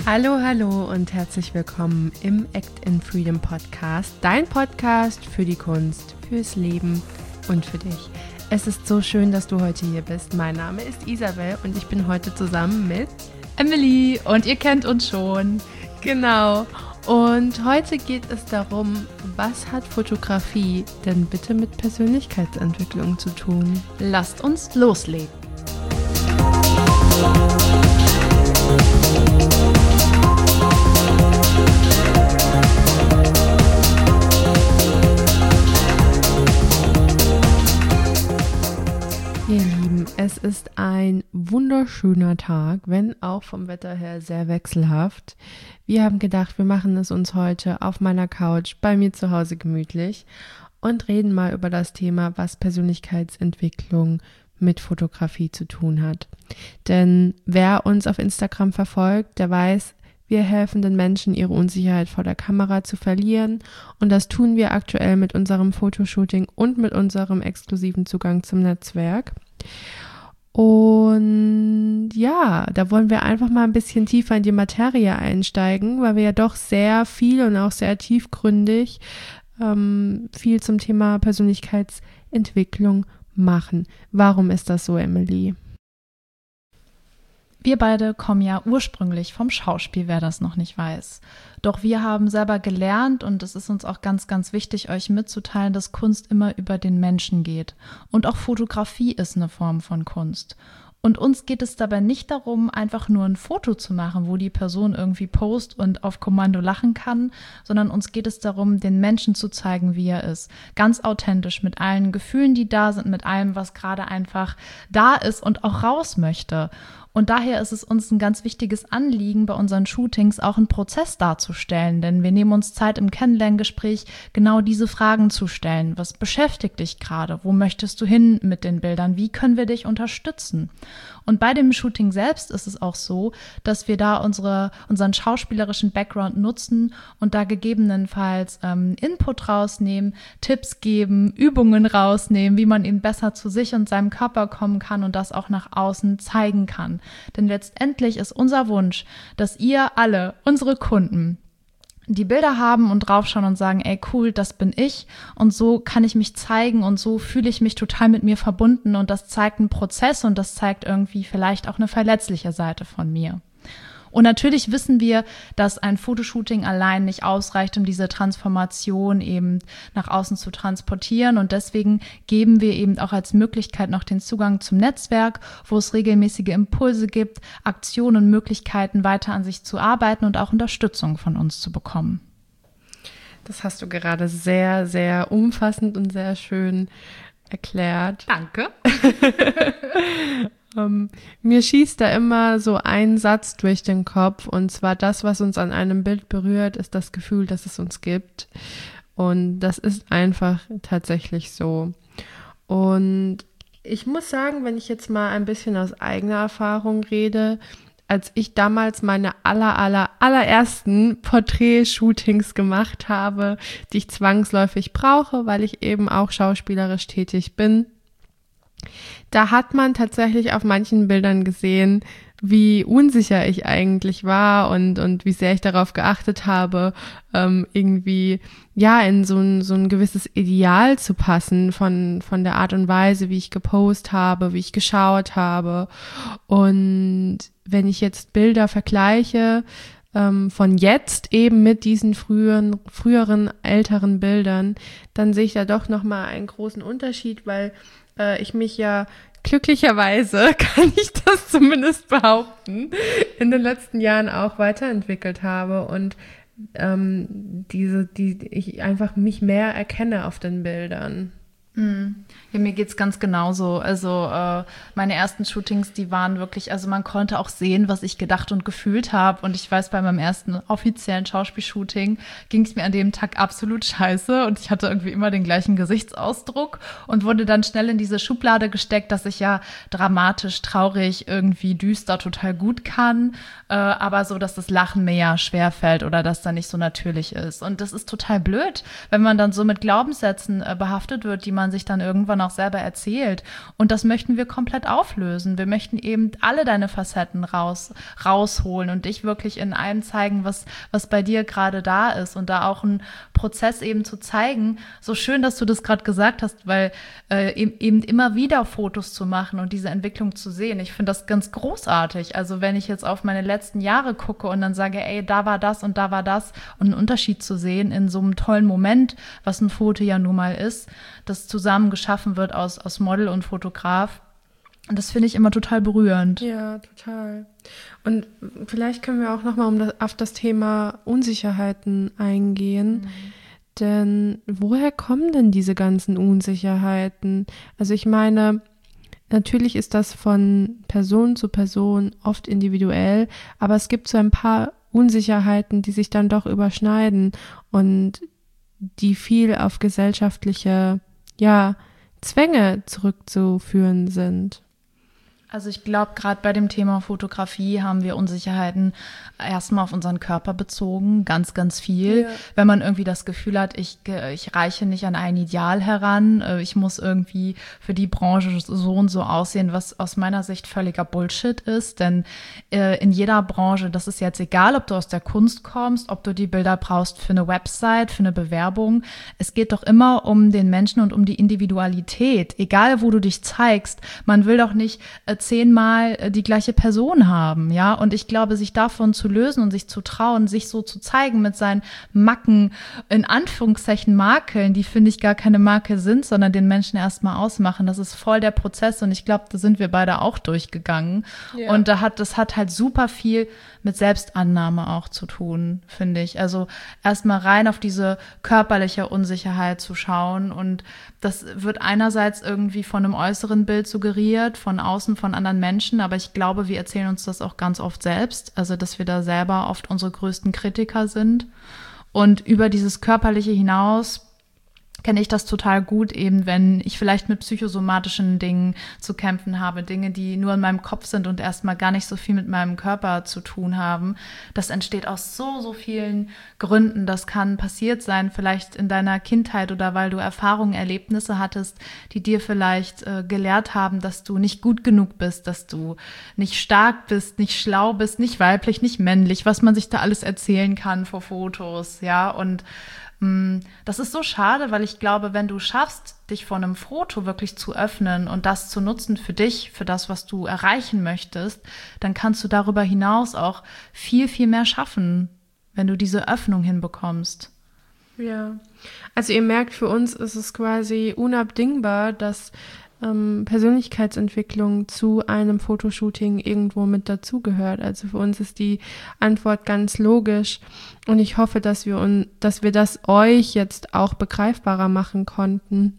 Hallo, hallo und herzlich willkommen im Act in Freedom Podcast, dein Podcast für die Kunst, fürs Leben und für dich. Es ist so schön, dass du heute hier bist. Mein Name ist Isabel und ich bin heute zusammen mit Emily und ihr kennt uns schon. Genau. Und heute geht es darum, was hat Fotografie denn bitte mit Persönlichkeitsentwicklung zu tun? Lasst uns loslegen. Ihr Lieben, es ist ein wunderschöner Tag, wenn auch vom Wetter her sehr wechselhaft. Wir haben gedacht, wir machen es uns heute auf meiner Couch bei mir zu Hause gemütlich und reden mal über das Thema, was Persönlichkeitsentwicklung mit Fotografie zu tun hat. Denn wer uns auf Instagram verfolgt, der weiß, wir helfen den Menschen, ihre Unsicherheit vor der Kamera zu verlieren, und das tun wir aktuell mit unserem Fotoshooting und mit unserem exklusiven Zugang zum Netzwerk. Und ja, da wollen wir einfach mal ein bisschen tiefer in die Materie einsteigen, weil wir ja doch sehr viel und auch sehr tiefgründig viel zum Thema Persönlichkeitsentwicklung machen. Warum ist das so, Emily? Wir beide kommen ja ursprünglich vom Schauspiel, wer das noch nicht weiß. Doch wir haben selber gelernt, und es ist uns auch ganz, ganz wichtig, euch mitzuteilen, dass Kunst immer über den Menschen geht. Und auch Fotografie ist eine Form von Kunst. Und uns geht es dabei nicht darum, einfach nur ein Foto zu machen, wo die Person irgendwie post und auf Kommando lachen kann, sondern uns geht es darum, den Menschen zu zeigen, wie er ist. Ganz authentisch, mit allen Gefühlen, die da sind, mit allem, was gerade einfach da ist und auch raus möchte. Und daher ist es uns ein ganz wichtiges Anliegen, bei unseren Shootings auch einen Prozess darzustellen, denn wir nehmen uns Zeit im Kennenlerngespräch, genau diese Fragen zu stellen. Was beschäftigt dich gerade? Wo möchtest du hin mit den Bildern? Wie können wir dich unterstützen? Und bei dem Shooting selbst ist es auch so, dass wir da unseren schauspielerischen Background nutzen und da gegebenenfalls Input rausnehmen, Tipps geben, Übungen rausnehmen, wie man eben besser zu sich und seinem Körper kommen kann und das auch nach außen zeigen kann. Denn letztendlich ist unser Wunsch, dass ihr alle, unsere Kunden, die Bilder haben und draufschauen und sagen, ey cool, das bin ich und so kann ich mich zeigen und so fühle ich mich total mit mir verbunden, und das zeigt einen Prozess und das zeigt irgendwie vielleicht auch eine verletzliche Seite von mir. Und natürlich wissen wir, dass ein Fotoshooting allein nicht ausreicht, um diese Transformation eben nach außen zu transportieren. Und deswegen geben wir eben auch als Möglichkeit noch den Zugang zum Netzwerk, wo es regelmäßige Impulse gibt, Aktionen und Möglichkeiten, weiter an sich zu arbeiten und auch Unterstützung von uns zu bekommen. Das hast du gerade sehr, sehr umfassend und sehr schön erklärt. Danke. Mir schießt da immer so ein Satz durch den Kopf, und zwar: das, was uns an einem Bild berührt, ist das Gefühl, das es uns gibt. Und das ist einfach tatsächlich so. Und ich muss sagen, wenn ich jetzt mal ein bisschen aus eigener Erfahrung rede, als ich damals meine allerersten Porträt-Shootings gemacht habe, die ich zwangsläufig brauche, weil ich eben auch schauspielerisch tätig bin, da hat man tatsächlich auf manchen Bildern gesehen, wie unsicher ich eigentlich war und wie sehr ich darauf geachtet habe, irgendwie ja in so ein gewisses Ideal zu passen von der Art und Weise, wie ich gepostet habe, wie ich geschaut habe. Und wenn ich jetzt Bilder vergleiche von jetzt eben mit diesen früheren, älteren Bildern, dann sehe ich da doch nochmal einen großen Unterschied, weil ich mich ja glücklicherweise, kann ich das zumindest behaupten, in den letzten Jahren auch weiterentwickelt habe und ich einfach mich mehr erkenne auf den Bildern. Ja, mir geht's ganz genauso. Also meine ersten Shootings, die waren wirklich, also man konnte auch sehen, was ich gedacht und gefühlt habe. Und ich weiß, bei meinem ersten offiziellen Schauspielshooting ging es mir an dem Tag absolut scheiße. Und ich hatte irgendwie immer den gleichen Gesichtsausdruck und wurde dann schnell in diese Schublade gesteckt, dass ich ja dramatisch, traurig, irgendwie düster total gut kann. Aber so, dass das Lachen mir ja schwerfällt oder dass da nicht so natürlich ist. Und das ist total blöd, wenn man dann so mit Glaubenssätzen behaftet wird, die man man sich dann irgendwann auch selber erzählt. Und das möchten wir komplett auflösen. Wir möchten eben alle deine Facetten rausholen und dich wirklich in allem zeigen, was bei dir gerade da ist und da auch einen Prozess eben zu zeigen. So schön, dass du das gerade gesagt hast, weil eben immer wieder Fotos zu machen und diese Entwicklung zu sehen. Ich finde das ganz großartig. Also wenn ich jetzt auf meine letzten Jahre gucke und dann sage, ey, da war das und da war das und einen Unterschied zu sehen in so einem tollen Moment, was ein Foto ja nun mal ist, das zusammen geschaffen wird aus Model und Fotograf. Und das finde ich immer total berührend. Ja, total. Und vielleicht können wir auch nochmal auf das Thema Unsicherheiten eingehen. Denn woher kommen denn diese ganzen Unsicherheiten? Also ich meine, natürlich ist das von Person zu Person oft individuell, aber es gibt so ein paar Unsicherheiten, die sich dann doch überschneiden und die viel auf gesellschaftliche, Zwänge zurückzuführen sind. Also ich glaube, gerade bei dem Thema Fotografie haben wir Unsicherheiten erstmal auf unseren Körper bezogen, ganz, ganz viel. Ja. Wenn man irgendwie das Gefühl hat, ich reiche nicht an ein Ideal heran, ich muss irgendwie für die Branche so und so aussehen, was aus meiner Sicht völliger Bullshit ist. Denn in jeder Branche, das ist jetzt egal, ob du aus der Kunst kommst, ob du die Bilder brauchst für eine Website, für eine Bewerbung. Es geht doch immer um den Menschen und um die Individualität. Egal, wo du dich zeigst, man will doch nicht 10-mal die gleiche Person haben, ja, und ich glaube, sich davon zu lösen und sich zu trauen, sich so zu zeigen mit seinen Macken, in Anführungszeichen Makeln, die finde ich gar keine Makel sind, sondern den Menschen erstmal ausmachen, das ist voll der Prozess und ich glaube, da sind wir beide auch durchgegangen und das hat halt super viel mit Selbstannahme auch zu tun, finde ich, also erstmal rein auf diese körperliche Unsicherheit zu schauen und das wird einerseits irgendwie von einem äußeren Bild suggeriert, von außen, von anderen Menschen, aber ich glaube, wir erzählen uns das auch ganz oft selbst, also dass wir da selber oft unsere größten Kritiker sind und über dieses Körperliche hinaus kenne ich das total gut, eben wenn ich vielleicht mit psychosomatischen Dingen zu kämpfen habe, Dinge, die nur in meinem Kopf sind und erstmal gar nicht so viel mit meinem Körper zu tun haben. Das entsteht aus so vielen Gründen. Das kann passiert sein, vielleicht in deiner Kindheit oder weil du Erfahrungen, Erlebnisse hattest, die dir vielleicht gelehrt haben, dass du nicht gut genug bist, dass du nicht stark bist, nicht schlau bist, nicht weiblich, nicht männlich, was man sich da alles erzählen kann vor Fotos, ja, und das ist so schade, weil ich glaube, wenn du schaffst, dich vor einem Foto wirklich zu öffnen und das zu nutzen für dich, für das, was du erreichen möchtest, dann kannst du darüber hinaus auch viel, viel mehr schaffen, wenn du diese Öffnung hinbekommst. Ja, also ihr merkt, für uns ist es quasi unabdingbar, dass Persönlichkeitsentwicklung zu einem Fotoshooting irgendwo mit dazugehört. Also für uns ist die Antwort ganz logisch und ich hoffe, dass wir das euch jetzt auch begreifbarer machen konnten.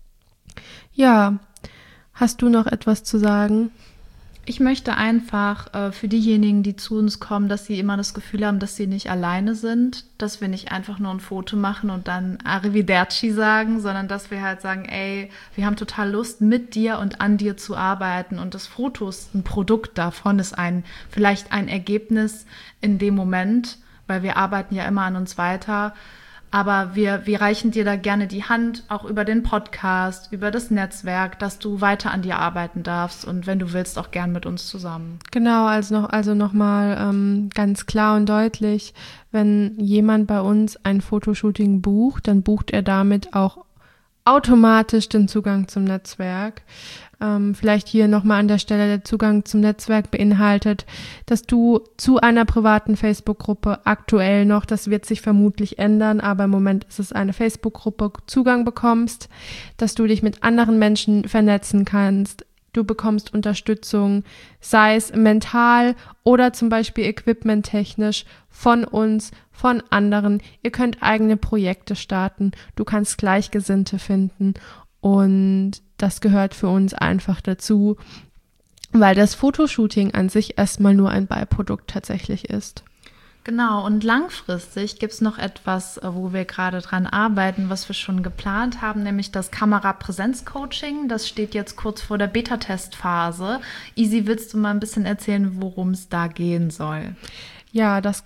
Ja, hast du noch etwas zu sagen? Ich möchte einfach für diejenigen, die zu uns kommen, dass sie immer das Gefühl haben, dass sie nicht alleine sind, dass wir nicht einfach nur ein Foto machen und dann Arrivederci sagen, sondern dass wir halt sagen, ey, wir haben total Lust, mit dir und an dir zu arbeiten und das Foto ist ein Produkt davon, ist vielleicht ein Ergebnis in dem Moment, weil wir arbeiten ja immer an uns weiter. Aber wir reichen dir da gerne die Hand, auch über den Podcast, über das Netzwerk, dass du weiter an dir arbeiten darfst und wenn du willst, auch gern mit uns zusammen. Genau, also noch mal ganz klar und deutlich, wenn jemand bei uns ein Fotoshooting bucht, dann bucht er damit auch automatisch den Zugang zum Netzwerk. Vielleicht hier nochmal an der Stelle, der Zugang zum Netzwerk beinhaltet, dass du zu einer privaten Facebook-Gruppe aktuell noch, das wird sich vermutlich ändern, aber im Moment ist es eine Facebook-Gruppe, Zugang bekommst, dass du dich mit anderen Menschen vernetzen kannst, du bekommst Unterstützung, sei es mental oder zum Beispiel equipmenttechnisch von uns, von anderen. Ihr könnt eigene Projekte starten, du kannst Gleichgesinnte finden und das gehört für uns einfach dazu, weil das Fotoshooting an sich erstmal nur ein Beiprodukt tatsächlich ist. Genau, und langfristig gibt es noch etwas, wo wir gerade dran arbeiten, was wir schon geplant haben, nämlich das Kamerapräsenz-Coaching. Das steht jetzt kurz vor der Beta-Testphase. Isi, willst du mal ein bisschen erzählen, worum es da gehen soll? Ja, das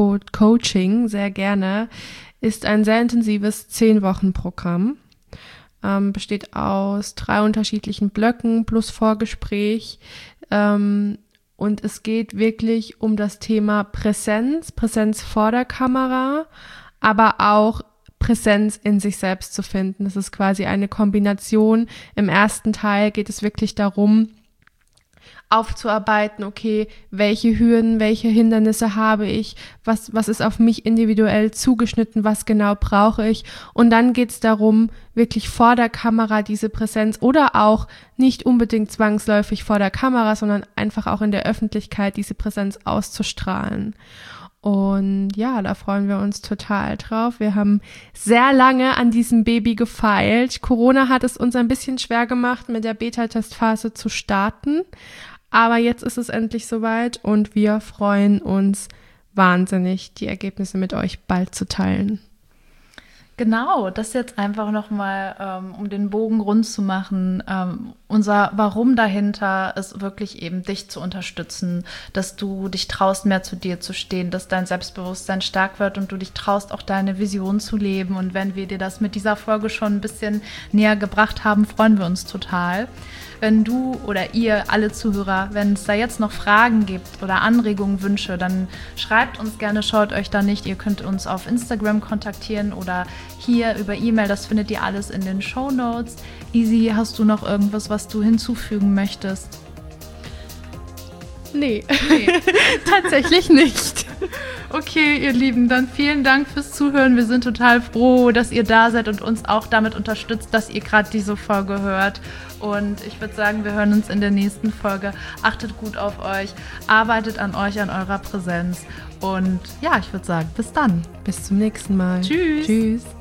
Kamerapräsenz-Coaching, sehr gerne, ist ein sehr intensives 10-Wochen-Programm. besteht aus 3 unterschiedlichen Blöcken plus Vorgespräch. Und es geht wirklich um das Thema Präsenz vor der Kamera, aber auch Präsenz in sich selbst zu finden. Das ist quasi eine Kombination. Im ersten Teil geht es wirklich darum, aufzuarbeiten, okay, welche Hürden, welche Hindernisse habe ich, was ist auf mich individuell zugeschnitten, was genau brauche ich. Und dann geht es darum, wirklich vor der Kamera diese Präsenz oder auch nicht unbedingt zwangsläufig vor der Kamera, sondern einfach auch in der Öffentlichkeit diese Präsenz auszustrahlen. Und ja, da freuen wir uns total drauf. Wir haben sehr lange an diesem Baby gefeilt. Corona hat es uns ein bisschen schwer gemacht, mit der Beta-Testphase zu starten. Aber jetzt ist es endlich soweit und wir freuen uns wahnsinnig, die Ergebnisse mit euch bald zu teilen. Genau, das jetzt einfach nochmal, um den Bogen rund zu machen. Unser Warum dahinter ist wirklich eben, dich zu unterstützen, dass du dich traust, mehr zu dir zu stehen, dass dein Selbstbewusstsein stark wird und du dich traust, auch deine Vision zu leben. Und wenn wir dir das mit dieser Folge schon ein bisschen näher gebracht haben, freuen wir uns total. Wenn du oder ihr, alle Zuhörer, wenn es da jetzt noch Fragen gibt oder Anregungen, Wünsche, dann schreibt uns gerne, schaut euch da nicht. Ihr könnt uns auf Instagram kontaktieren oder hier über E-Mail, das findet ihr alles in den Shownotes. Isi, hast du noch irgendwas, was du hinzufügen möchtest? Nee. Tatsächlich nicht. Okay, ihr Lieben, dann vielen Dank fürs Zuhören. Wir sind total froh, dass ihr da seid und uns auch damit unterstützt, dass ihr gerade diese Folge hört. Und ich würde sagen, wir hören uns in der nächsten Folge. Achtet gut auf euch, arbeitet an euch, an eurer Präsenz. Und ja, ich würde sagen, bis dann. Bis zum nächsten Mal. Tschüss. Tschüss.